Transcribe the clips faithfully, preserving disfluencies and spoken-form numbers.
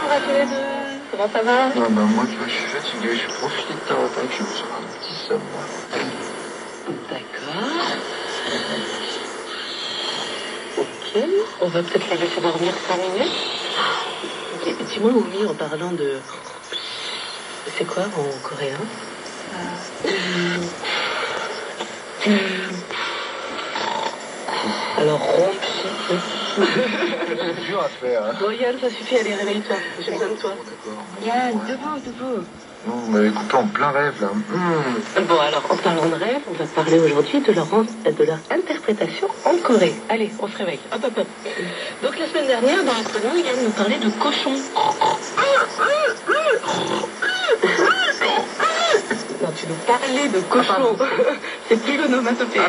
bonjour à tous les deux. Comment ça va? Non, bah moi, tu vois, je suis fatigué, je suis profité de ta repas que je me sors un petit somme, moi. D'accord. Ok, on va peut-être la laisser dormir cinq minutes. Et dis-moi, Oumi, en parlant de... C'est quoi en coréen? euh... Alors, rompi. C'est dur à faire. Hein. Bon, Yann, ça suffit, allez, réveille-toi. J'ai besoin de toi. Yann, debout, debout. Non, vous m'avez coupé en plein rêve, là. Mmh. Bon, alors, en parlant de rêve, on va parler aujourd'hui de leur, de leur interprétation en Corée. Allez, on se réveille. Hop, hop, hop. Donc, la semaine dernière, dans l'astronomie, Yann nous parlait de cochons. Non, tu nous parlais de cochons. C'est plus l'onomatopée.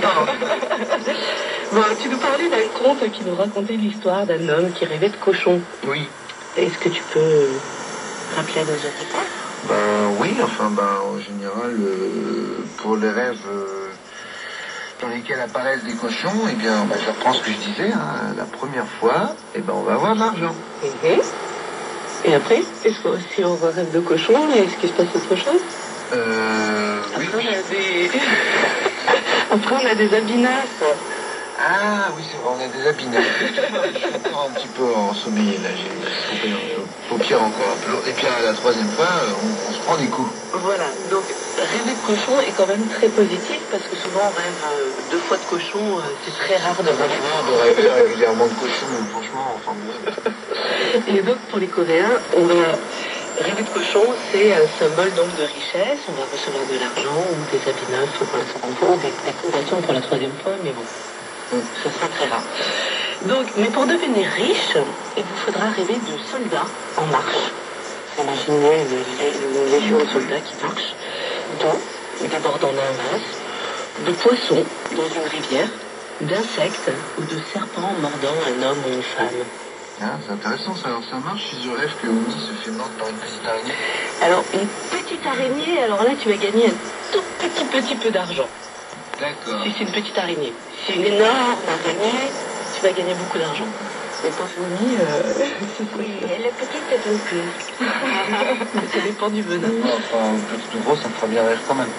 Bon, tu nous parlais d'un conte qui nous racontait l'histoire d'un homme qui rêvait de cochons. Oui. Est-ce que tu peux rappeler à nos auditeurs? Ben oui, enfin, ben en général, euh, pour les rêves euh, dans lesquels apparaissent des cochons, eh bien, ben, je reprends ce que je disais, hein, la première fois, eh ben, on va avoir de l'argent. Mm-hmm. Et après, est-ce que si on rêve de cochons, est-ce qu'il se passe autre chose? Euh, oui. Après, on a des... Après, on a des abinasses. Ah oui, c'est vrai, on a des abinets. Je suis encore un petit peu ensommeillé, là, j'ai coupé un peu. Paupières encore un peu lourd. Et puis la troisième fois, on, on se prend des coups. Voilà, donc rêver de cochon est quand même très positif parce que souvent on rêve euh, deux fois de cochon, euh, c'est très rare de rêver. On rêve régulièrement de cochon, franchement, enfin bon. Et donc pour les Coréens, on va rêver de cochon, c'est un symbole donc de richesse, on va recevoir de l'argent ou des habits neufs pour l'instant, ou des décorations pour la troisième fois, mais bon. Ce sera très rare. Donc, mais pour devenir riche, il vous faudra rêver de soldats en marche. Imaginez une, une légion de soldats qui marchent, d'eau débordant d'un vase, de poissons dans une rivière, d'insectes ou de serpents mordant un homme ou une femme. Ah, c'est intéressant ça. Alors ça marche si je rêve que Oumi se fait mordre par une petite araignée? Alors, une petite araignée, alors là, tu vas gagner un tout petit petit peu d'argent. D'accord. Si c'est une petite araignée. Si c'est une énorme araignée, tu vas gagner beaucoup d'argent. Mais pour Oumi, euh... oui, elle est petite donc plus. Ça dépend du venin. Enfin, petite ou grosse, ça me fera bien rire quand même.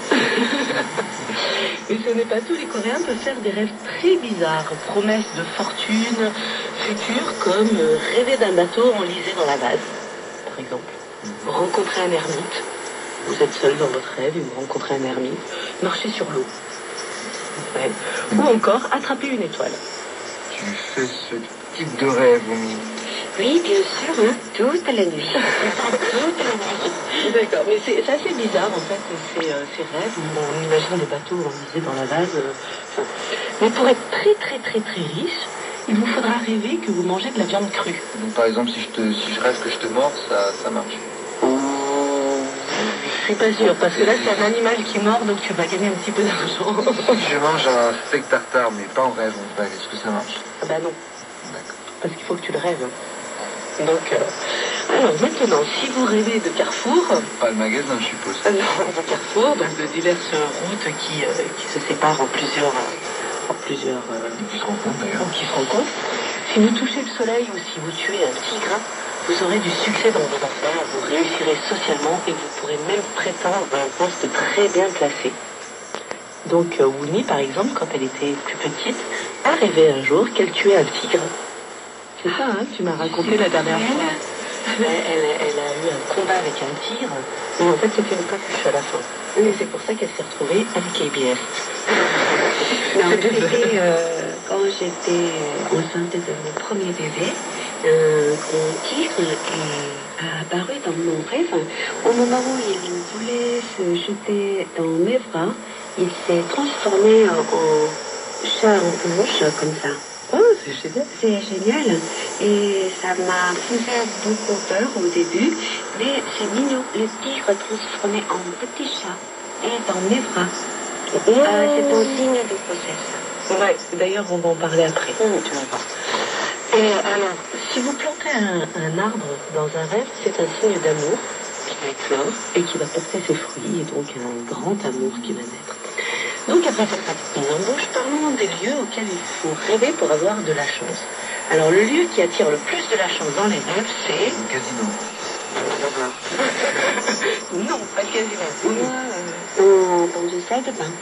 Mais ce n'est pas tout. Les Coréens peuvent faire des rêves très bizarres. Promesses de fortune future, comme euh, rêver d'un bateau enlisé dans la vase, par exemple. Mm-hmm. Rencontrer un ermite. Vous êtes seul dans votre rêve et vous rencontrez un ermite. Marcher sur l'eau. Ouais. Ou encore attraper une étoile. Tu fais ce type de rêve, Oumi? Oui, bien sûr, hein, toute la nuit. Toute la nuit. D'accord, mais c'est assez bizarre en fait, ces, euh, ces rêves où on imagine des bateaux enlisés dans la vase. Euh, enfin. Mais pour être très très très très riche, il vous faudra rêver que vous mangez de la viande crue. Donc par exemple, si je, te, si je rêve que je te mords, ça, ça marche? Je suis pas sûre, parce que là c'est un animal qui mord, donc tu vas gagner un petit peu d'argent. Si je mange un steak tartare, mais pas en rêve, en fait, est-ce que ça marche? Ah bah non. D'accord. Parce qu'il faut que tu le rêves. Donc, euh... alors maintenant, si vous rêvez de Carrefour... Pas le magasin, je suppose. Euh, non, de Carrefour, donc de diverses routes qui, euh, qui se séparent en plusieurs... En plusieurs euh... Qui se rencontrent d'ailleurs. Qui se rencontrent. Si vous touchez le soleil ou si vous tuez un tigre, vous aurez du succès dans vos affaires, vous réussirez socialement et vous pourrez même prétendre à un poste très bien placé. Donc, euh, Winnie, par exemple, quand elle était plus petite, a rêvé un jour qu'elle tuait un tigre. C'est ça, hein, tu m'as raconté la dernière fois. Elle, elle, elle a eu un combat avec un tigre, mais en fait c'était une coqueluche à la fin. Et c'est pour ça qu'elle s'est retrouvée à K B S. Non, c'était euh, quand j'étais enceinte de mon premier bébé, un grand tigre est apparu dans mon rêve. Au moment où il voulait se jeter dans mes bras, il s'est transformé en chat en peluche, comme ça. Oh, c'est génial. C'est génial. Et ça m'a fait beaucoup peur au début, mais c'est mignon. Le tigre transformé en petit chat et dans mes bras. Mmh. Euh, c'est un signe de grossesse. Ouais, d'ailleurs on va en parler après. Mmh. Tu vas voir. Et alors, si vous plantez un, un arbre dans un rêve, c'est un signe d'amour qui va éclore et qui va porter ses fruits, et donc un grand amour qui va naître. Donc après cette pratique mise en bouche, parlons des lieux auxquels il faut rêver pour avoir de la chance. Alors le lieu qui attire le plus de la chance dans les rêves, c'est... Un casino. Non, pas quasiment. Moi, euh, dans, dans une salle de bain.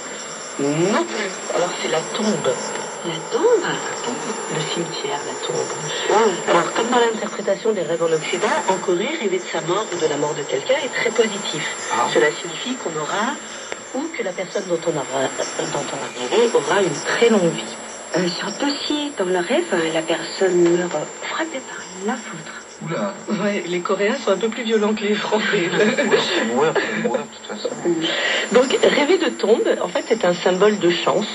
Non plus. Alors c'est la tombe. La tombe? Le cimetière, la tombe. Ouais. Alors comme dans l'interprétation des rêves en Occident, en Corée, rêver de sa mort ou de la mort de quelqu'un est très positif. Ah. Cela signifie qu'on aura, ou que la personne dont on, aura, dont on a rêvé aura une très longue vie. Euh, surtout si, dans le rêve, la personne meurt frappée par la foudre. Oula. Ouais, les Coréens sont un peu plus violents que les Français. C'est mourir, c'est mourir de toute façon. Donc, rêver de tombe, en fait, c'est un symbole de chance.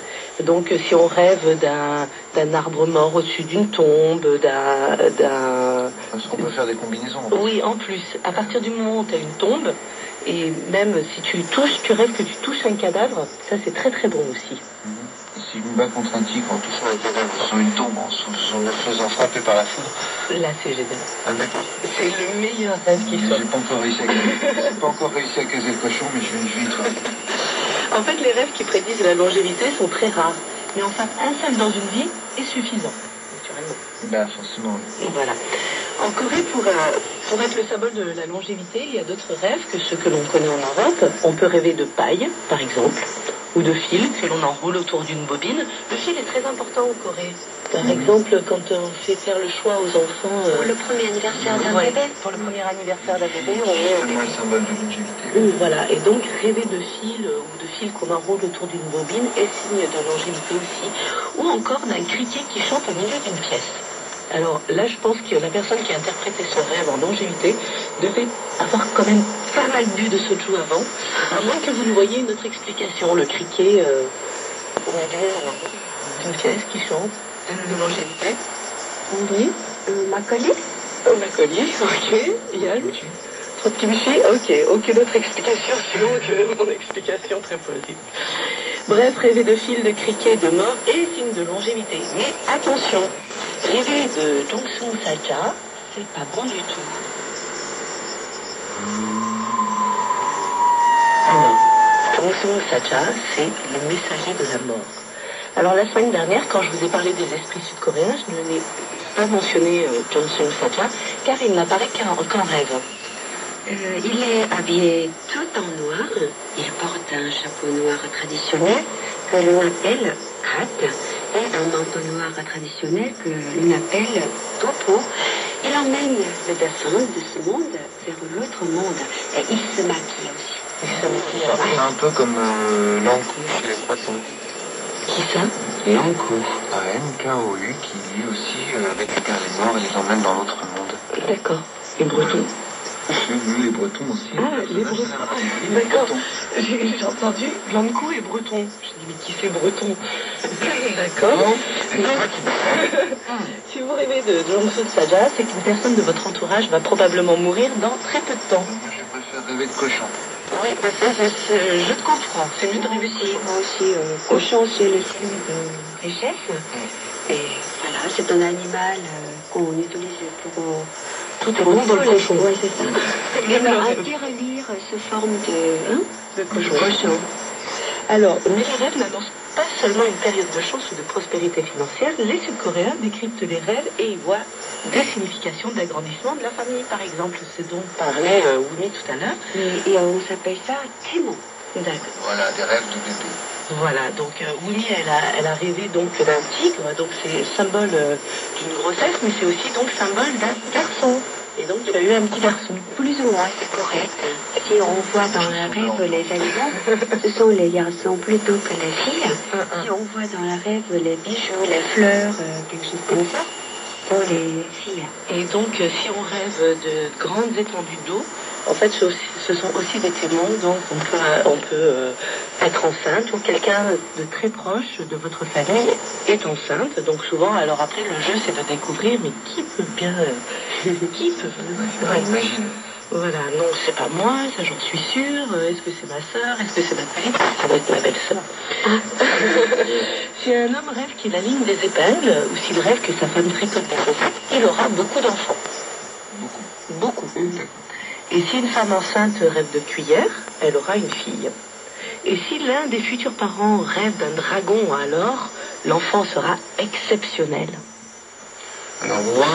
Donc, si on rêve d'un, d'un arbre mort au-dessus d'une tombe, d'un, d'un... Parce qu'on peut faire des combinaisons. Oui, en plus, à partir du moment où tu as une tombe, et même si tu touches, tu rêves que tu touches un cadavre, ça c'est très très bon aussi. Mm-hmm. Si je me bats contre un tigre en touchant un cadavre sur une tombe, en se me faisant frapper par la foudre. Là, c'est génial. Ah, d'accord. C'est le meilleur rêve qui soit. J'ai pas encore réussi à caser, j'ai pas encore réussi à caser le cochon, mais je vais, je vais y trouver. En fait, les rêves qui prédisent la longévité sont très rares. Mais enfin, un seul dans une vie est suffisant, naturellement. Bah, forcément. Et voilà. En Corée, pour, euh, pour être le symbole de la longévité, il y a d'autres rêves que ceux que l'on connaît en Europe. On peut rêver de paille, par exemple, ou de fil que l'on enroule autour d'une bobine. Le fil est très important en Corée. Par mmh. exemple, quand on fait faire le choix aux enfants... Euh, pour le premier anniversaire d'un ouais, bébé. Pour le premier anniversaire d'un bébé, on est... C'est seulement un symbole de longévité. Voilà, et donc rêver de fil euh, ou de fil qu'on enroule autour d'une bobine est signe de longévité aussi. Ou encore d'un criquet qui chante au milieu d'une pièce. Alors là, je pense que la personne qui a interprété ce rêve en longévité devait avoir quand même pas mal bu de soju avant, à moins que vous ne voyiez une autre explication. Le criquet euh, au milieu d'une pièce qui chante de longévité. Oui, euh, Macaulay. Oh, Macaulay, ok. Yann. Trop de kimchi, ok. Aucune autre explication sinon que mon explication très positive. Bref, rêver de fil, de criquet, de mort est signe de longévité. Mais attention, rêver de Jong-sung Saja, c'est pas bon du tout. Alors, Jong-sung Saja, c'est le messager de la mort. Alors la semaine dernière, quand je vous ai parlé des esprits sud-coréens, je ne n'ai pas mentionné euh, Jong-sung Saja, car il n'apparaît qu'en, qu'en rêve. Euh, il est habillé tout en noir. Il porte un chapeau noir traditionnel que l'on appelle hat et un manteau noir traditionnel que l'on appelle topo. Il emmène les personnes de ce monde vers l'autre monde et il se maquille aussi. Il se maquille. C'est un peu comme euh, l'encou chez les poissons. Qui ça? L'encou, A N K O U, qui lui aussi euh, récupère les morts et les emmène dans l'autre monde. D'accord. Et breton? Nous, les Bretons aussi. Ah, les Bretons. D'accord. J'ai, j'ai entendu Blanco et Breton. Je dis, mais qui c'est Breton? D'accord. Si vous rêvez de Jong-sung Saja, c'est qu'une personne de votre entourage va probablement mourir dans très peu de temps. Moi, je préfère rêver de cochon. Oui, bah ça, je, je, je te comprends. C'est mieux de rêver aussi. Moi aussi, euh, cochon, c'est le signe de richesse. Et voilà, c'est un animal euh, qu'on utilise pour... Euh, tout est bon dans le cochon. Oui, c'est ça. Et ben, un tirelire sous forme de, hein, de cochon. cochon. Alors, mais les rêves n'annoncent pas seulement une période de chance ou de prospérité financière. Les Sud-Coréens décryptent les rêves et y voient des significations d'agrandissement de la famille, par exemple. C'est dont parlait euh, Wumi tout à l'heure. Et, et on s'appelle ça témoin. D'accord. Voilà, des rêves de bébé. Voilà, donc euh, Wumi, elle a, elle a rêvé donc d'un tigre, donc c'est symbole euh, d'une grossesse, mais c'est aussi donc symbole d'un garçon. Et donc il a eu un petit garçon. Plus ou moins, c'est correct. Si on voit dans la rêve les animaux, ce sont les garçons plutôt que les filles. Uh-uh. Si on voit dans la rêve les bijoux, les fleurs, euh, quelque chose comme ça, pour les filles. Et donc euh, si on rêve de grandes étendues d'eau, en fait, ce sont aussi des témoins, donc on peut, on peut euh, être enceinte ou quelqu'un de très proche de votre famille est enceinte. Donc souvent, alors après, le jeu, c'est de découvrir, mais qui peut bien... Euh, qui peut... Ouais, imagine. Voilà, non, c'est pas moi, ça j'en suis sûre. Est-ce que c'est ma sœur? Est-ce que c'est ma famille? Ça doit être ma belle-sœur. Si un homme rêve qu'il aligne des épingles, ou s'il rêve que sa femme tricote des chaussettes, il aura beaucoup d'enfants. Beaucoup. Beaucoup. Mmh. Et si une femme enceinte rêve de cuillère, elle aura une fille. Et si l'un des futurs parents rêve d'un dragon, alors l'enfant sera exceptionnel. Alors moi,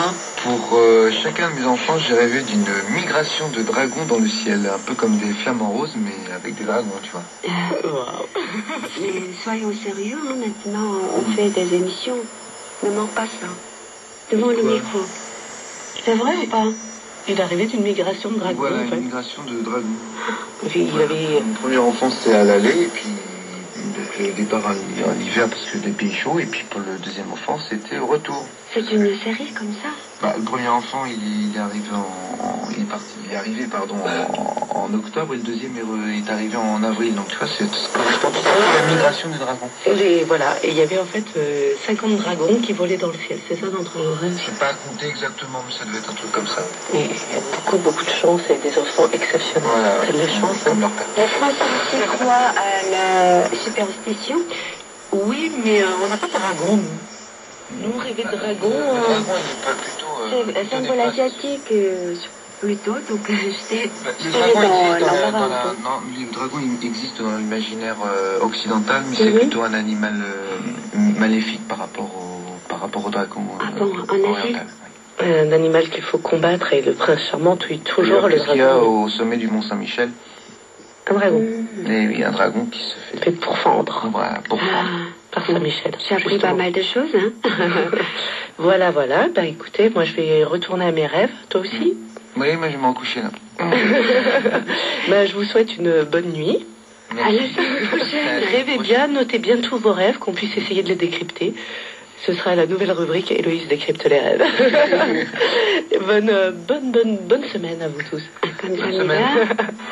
Pour euh, chacun de mes enfants, j'ai rêvé d'une migration de dragons dans le ciel, un peu comme des flamants roses, mais avec des dragons, tu vois. Euh, Waouh. mais soyons sérieux, hein, maintenant, on fait des émissions. Ne manque pas ça. Devant le Quoi micro. C'est vrai ou pas? Il arrivait d'une migration de dragons, Voilà, en fait. une migration de dragons. Il Voilà. avait... Mon premier enfant, c'était à l'aller, et puis donc le départ en, en hiver parce que des pays chauds, et puis pour le deuxième enfant, c'était au retour. C'est une série comme ça? Bah, le premier enfant, il, il est arrivé en, en- il est parti, il est arrivé pardon en, en octobre, et le deuxième est, re- est arrivé en avril. Donc tu vois, c'est ça correspond tout à fait à la migration des dragons. Et voilà, et il y avait en fait euh, cinquante dragons qui volaient dans le ciel, c'est ça notre rêve. Je sais pas compter exactement, mais ça devait être un truc comme ça. Et il y a beaucoup, beaucoup de chance et des enfants exceptionnels. Voilà, C'est de la chance. comme Hein. leur père. La France aussi croit à la superstition. Oui, mais euh, on n'a pas de dragons, nous. Nous, on rêvait de dragons. Le euh, dragon, il est pas plutôt. euh, C'est un plutôt symbole des places. asiatique euh, plutôt, donc euh, j'étais Bah, Le j'étais dragon dans existe dans la, l'embarras dans un la- peu. non, le dragon il existe dans l'imaginaire euh, occidental, mais c'est Mhm. plutôt un animal euh, maléfique par rapport au par rapport au dragon. Ah euh, bon, en Asie oriental. Oui. un animal qu'il faut combattre et le prince charmant tue toujours le Qu'est-ce qu'il y a dragon. au sommet du Mont Saint-Michel? Un dragon. Mmh. Et oui, un dragon qui se fait Fait pour fendre voilà, pour Ah, par Saint-Michel. j'ai appris justement. pas mal de choses, hein. Voilà, voilà. Bah écoutez, moi je vais retourner à mes rêves. Toi aussi? Oui, moi je vais m'en coucher là. Bah je vous souhaite une bonne nuit. À la semaine prochaine. Rêvez bien, notez bien tous vos rêves, qu'on puisse essayer de les décrypter. Ce sera la nouvelle rubrique Héloïse décrypte les rêves. Et bonne, euh, bonne, bonne, bonne semaine à vous tous. Comme Bonne Jamila. semaine.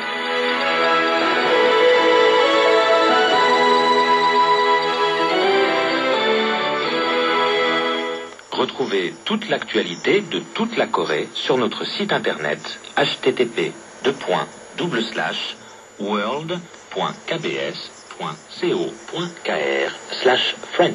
Retrouvez toute l'actualité de toute la Corée sur notre site internet h t t p deux points double slash world point k b s point co point k r slash French.